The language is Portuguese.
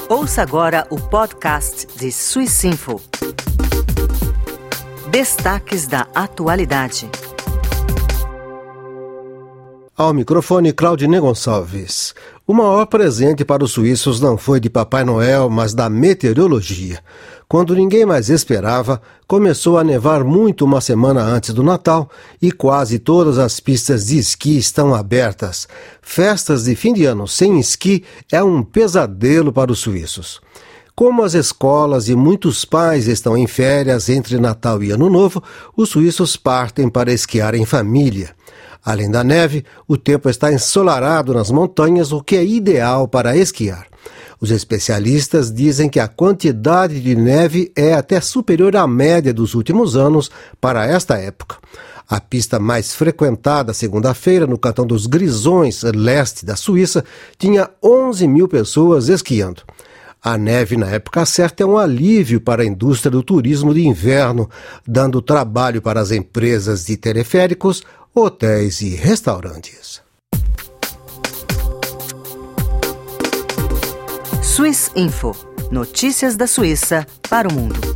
Ouça agora o podcast de Swissinfo. Destaques da atualidade. Ao microfone, Claudinei Gonçalves. O maior presente para os suíços não foi de Papai Noel, mas da meteorologia. Quando ninguém mais esperava, começou a nevar muito uma semana antes do Natal e quase todas as pistas de esqui estão abertas. Festas de fim de ano sem esqui é um pesadelo para os suíços. Como as escolas e muitos pais estão em férias entre Natal e Ano Novo, os suíços partem para esquiar em família. Além da neve, o tempo está ensolarado nas montanhas, o que é ideal para esquiar. Os especialistas dizem que a quantidade de neve é até superior à média dos últimos anos para esta época. A pista mais frequentada segunda-feira no cantão dos Grisões, leste da Suíça, tinha 11 mil pessoas esquiando. A neve na época certa é um alívio para a indústria do turismo de inverno, dando trabalho para as empresas de teleféricos, hotéis e restaurantes. Swissinfo. Notícias da Suíça para o mundo.